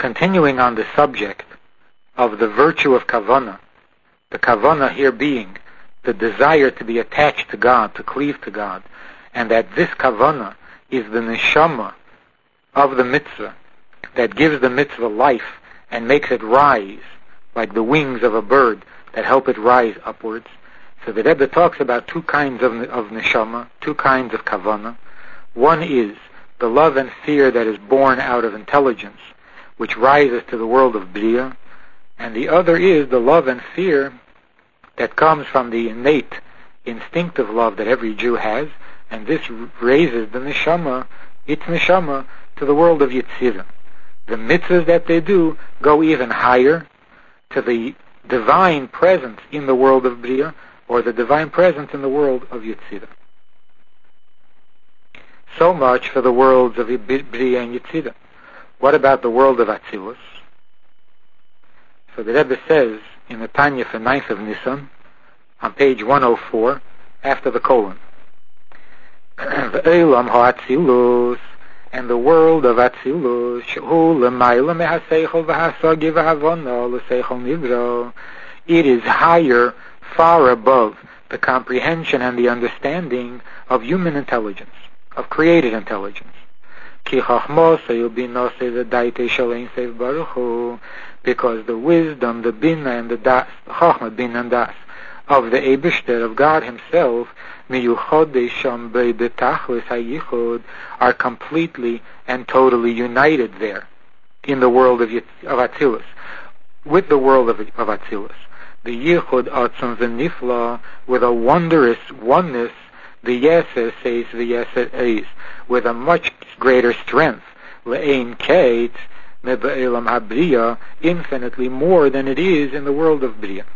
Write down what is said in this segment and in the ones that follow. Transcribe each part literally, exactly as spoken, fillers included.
continuing on the subject of the virtue of kavanah, the kavanah here being the desire to be attached to God, to cleave to God, and that this kavanah is the neshama of the mitzvah that gives the mitzvah life and makes it rise like the wings of a bird that help it rise upwards. So the Rebbe talks about two kinds of, of neshama, two kinds of kavanah. One is the love and fear that is born out of intelligence, which rises to the world of Bria, and the other is the love and fear that comes from the innate, instinctive love that every Jew has, and this raises the neshama, its neshama, to the world of Yetzirah. The mitzvahs that they do go even higher to the divine presence in the world of Bria, or the divine presence in the world of Yetzirah. So much for the worlds of Bria and Yetzirah. What about the world of Atzilus? So the Rebbe says in the Tanya for ninth of Nisan, on page one oh four, after the colon, Ve'elam ha'atzilus, and the world of Atzilus, shehu l'mayla mehaseichel v'hasagi v'havana l'seichel nivro, it is higher, far above the comprehension and the understanding of human intelligence, of created intelligence. Ki chachmosei u'binosei v'daitei shel ein sof baruch hu, because the wisdom, the bina and the das, the chachma, bina and das, of the Eibishter, of God Himself, miyuchodei sham bei betachlis hayichud, are completely and totally united there, in the world of, of Atzilus, with the world of, of Atzilus. The yichud atzon v'nifla, with a wondrous oneness, the yeser says the yeser eis, with a much greater strength, le'ein kate, mebe'elam habriya, infinitely more than it is in the world of Bria.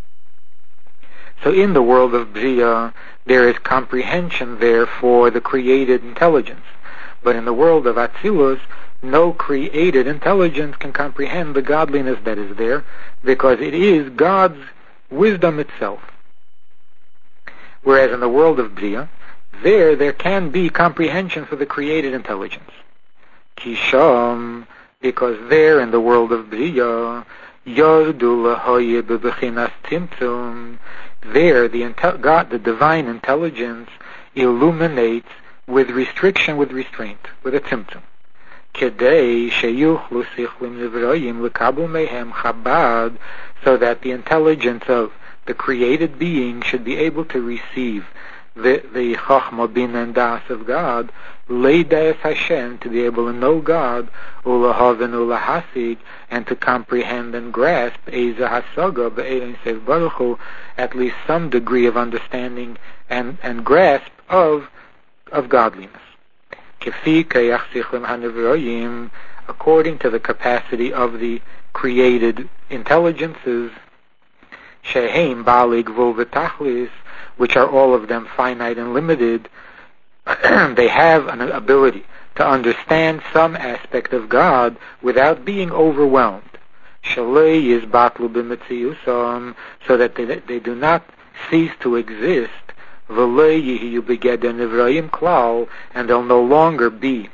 So in the world of Bria, there is comprehension there for the created intelligence. But in the world of Atzilus, no created intelligence can comprehend the godliness that is there, because it is God's wisdom itself. Whereas in the world of Bria, there, there can be comprehension for the created intelligence. Kisham, because there in the world of Bria, Yordu lahoye bebechinas timtum, there the intel- God, the divine intelligence, illuminates with restriction, with restraint, with a timtum. Kedei sheyuchlu sichlim nivroyim lekabu mehem chabad, so that the intelligence of the created being should be able to receive the the chachma, bin and das of God, leidas Hashem, to be able to know God, ulahaven ulahasig, and to comprehend and grasp eza hasaga be'ein sof baruch hu, at least some degree of understanding and, and grasp of of godliness. Kefi kayach sichlim hanivroyim, according to the capacity of the created intelligences, sheheim balig vul v'tachlis, which are all of them finite and limited, they have an ability to understand some aspect of God without being overwhelmed. Shalei is batlu b'metziusam, so that they, they do not cease to exist. V'lei yihiyu begeder nivraim klal, and they'll no longer be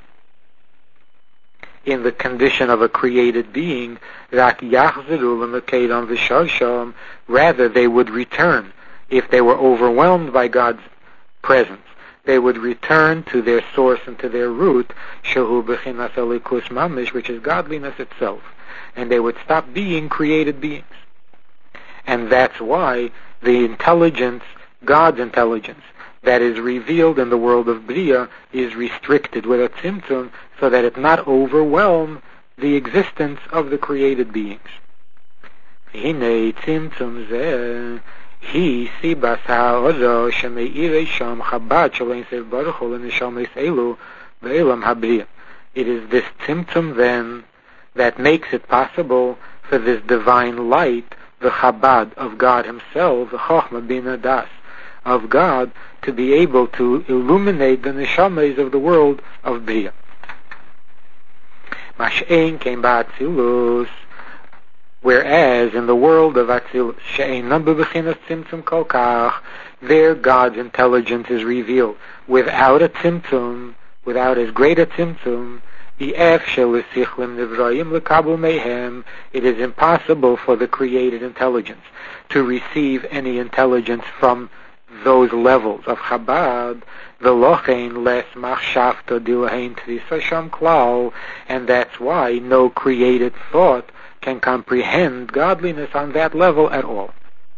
in the condition of a created being. Rak yachzeru l'mekeidam v'sharsham, rather they would return. If they were overwhelmed by God's presence, they would return to their source and to their root, shehu b'chinas elikus mamish, which is godliness itself, and they would stop being created beings. And that's why the intelligence, God's intelligence, that is revealed in the world of Bria is restricted with a tzimtzum, so that it not overwhelm the existence of the created beings. Hinei tzimtzum zeh, he sibas ha'ozo sheme'irei sham chabad shalein sof baruch hu l'neshames elu ve'elam habria. It is this tzimtzum then that makes it possible for this divine light, the chabad of God Himself, the chochma bina das of God, to be able to illuminate the neshames of the world of Bria. Mash'ein came ba'atzilus, whereas in the world of Atzilus, she'einam bebechinas tzimtzum kol kach, there God's intelligence is revealed without a tzimtzum, without as great a tzimtzum, It is impossible for the created intelligence to receive any intelligence from those levels of Chabad, and that's why no created thought can comprehend godliness on that level at all.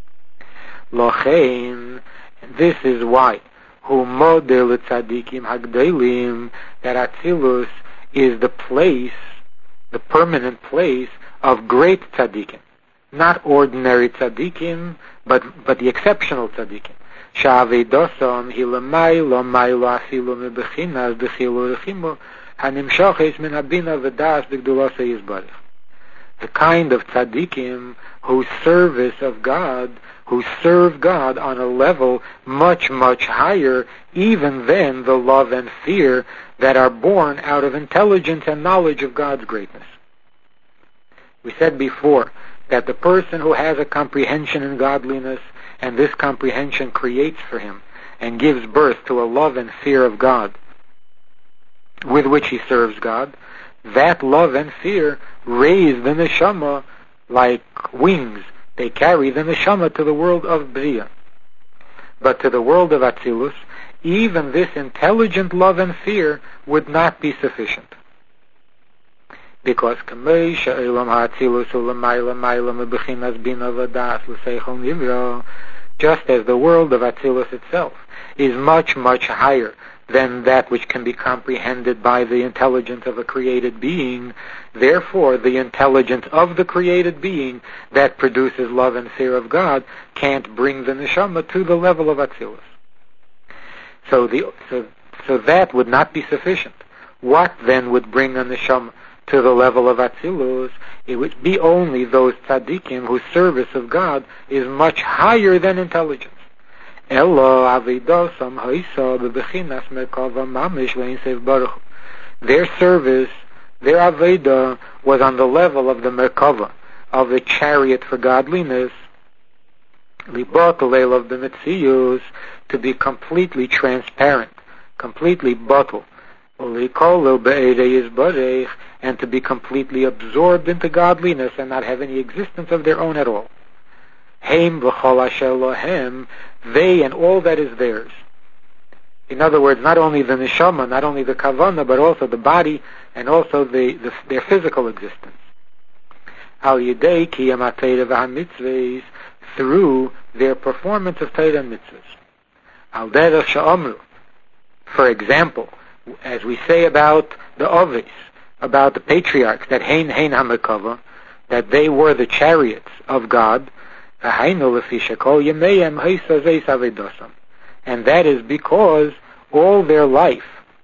This is why that Atzilus is the place, the permanent place of great tzaddikim, not ordinary tzaddikim, but but the exceptional tzaddikim. Sha'avedosom hilamaylo maylo afilu mebechinas dechilu rechimu hanimshoches min habina v'das b'gdulasa yizbarich. The kind of tzaddikim whose service of God, who serve God on a level much, much higher even than the love and fear that are born out of intelligence and knowledge of God's greatness. We said before that the person who has a comprehension in godliness, and this comprehension creates for him and gives birth to a love and fear of God with which he serves God, that love and fear raise the neshama like wings. They carry the neshama to the world of Bria. But to the world of Atzilus, even this intelligent love and fear would not be sufficient. Because just as the world of Atzilus itself is much, much higher than that which can be comprehended by the intelligence of a created being, therefore the intelligence of the created being that produces love and fear of God can't bring the neshama to the level of Atzilus. So, the, so, so that would not be sufficient. What then would bring a neshama to the level of Atzilus? It would be only those tzaddikim whose service of God is much higher than intelligence. Their service, their Aveda, was on the level of the Merkava, of the chariot for godliness, Libot of the Metzius, to be completely transparent, completely bottled, and to be completely absorbed into godliness and not have any existence of their own at all. Heim v'chol asher lohem, they and all that is theirs. In other words, not only the neshama, not only the kavana, but also the body and also the, the their physical existence. Al yedei kiyam ha'teira v'hamitzvahs, through their performance of Torah and mitzvahs. Al derech she'omru, for example, as we say about the Ovis, about the patriarchs, that hein hein hamerkava, that they were the chariots of God, and that is because all their life,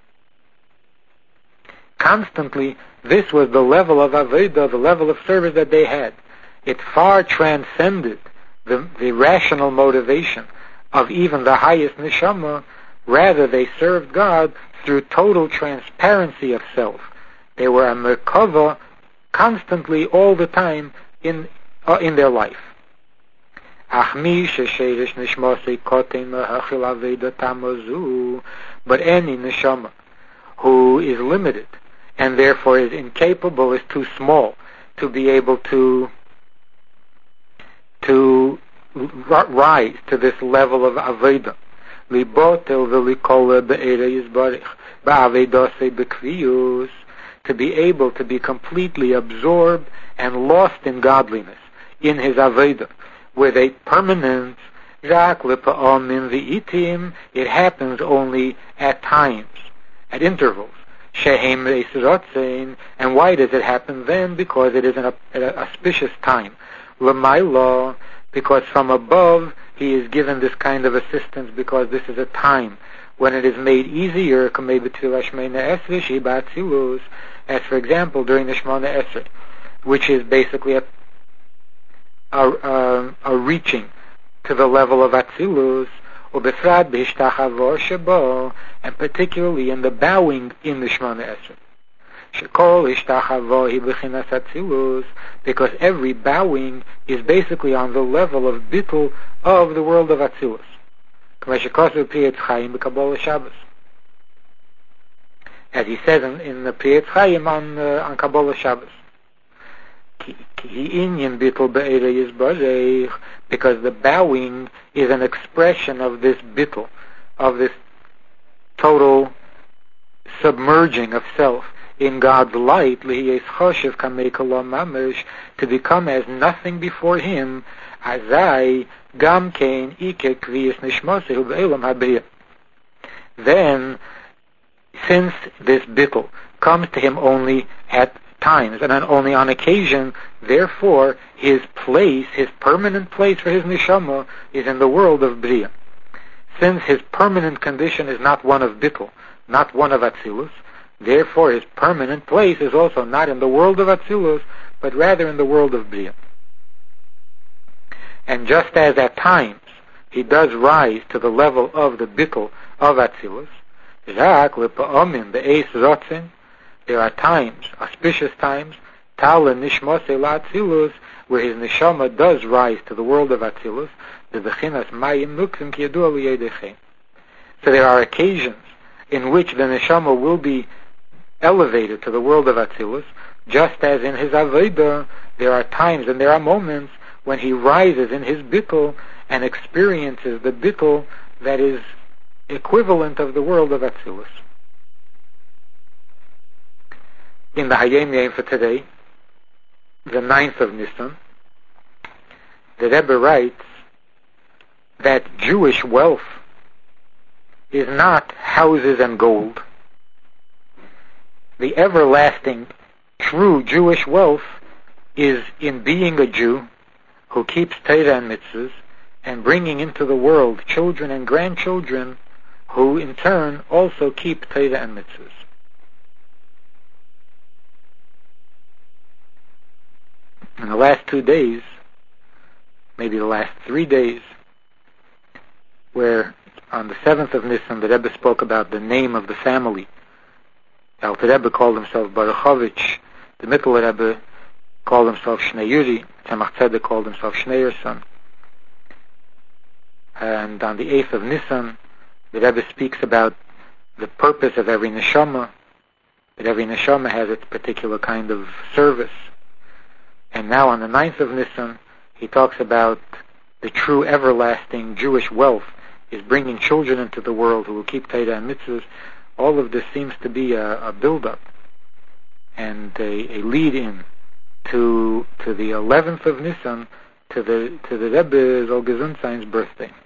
constantly, this was the level of Avodah, the level of service that they had. It far transcended the, the rational motivation of even the highest neshama. Rather, they served God through total transparency of self. They were a merkava constantly, all the time, in uh, in their life. But any neshama who is limited and therefore is incapable, is too small to be able to to rise to this level of Aveda, to be able to be completely absorbed and lost in godliness, in his Aveda, with a permanence, it happens only at times, at intervals. And why does it happen then? Because it is an, an auspicious time. Because from above he is given this kind of assistance, because this is a time when it is made easier, as for example during the Shemona Esrei, which is basically a, a, a, a reaching to the level of Atzilus, and particularly in the bowing in the Shemona Esrei. Because every bowing is basically on the level of bittul of the world of Atzilus. as he says in, in the Priyetz Chaim on, uh, on Kabbalah Shabbos. Because the bowing is an expression of this bittul, of this total submerging of self in God's light, to become as nothing before Him. Then, since this bittul comes to him only at times and only on occasion, therefore his place, his permanent place for his neshama is in the world of Bria. Since his permanent condition is not one of bittul, not one of Atzilus, therefore his permanent place is also not in the world of Atzilus, but rather in the world of Bria. And just as at times he does rise to the level of the bittul of Atzilus, there are times, auspicious times, where his neshama does rise to the world of Atzilus. So there are occasions in which the neshama will be elevated to the world of Atzilus, just as in his Avodah there are times and there are moments when he rises in his bittul and experiences the bittul that is equivalent of the world of Atzilus. In the Hayom Yom for today, the ninth of Nisan, the Rebbe writes that Jewish wealth is not houses and gold. The everlasting, true Jewish wealth is in being a Jew who keeps Torah and mitzvahs and bringing into the world children and grandchildren who in turn also keep Torah and mitzvahs. In the last two days, maybe the last three days, where on the seventh of Nisan the Rebbe spoke about the name of the family. The Alter Rebbe called himself Baruchovich, the Mittel Rebbe called himself Shnei Yuri, Tzemach Tzedek called himself Schneerson. And on the eighth of Nisan, the Rebbe speaks about the purpose of every neshama, that every neshama has its particular kind of service. And now on the ninth of Nisan, he talks about the true everlasting Jewish wealth is bringing children into the world who will keep Torah and mitzvahs. All of this seems to be a, a build-up and a, a lead-in to to the eleventh of Nisan, to the to the Rebbe Zol Gesundt's birthday.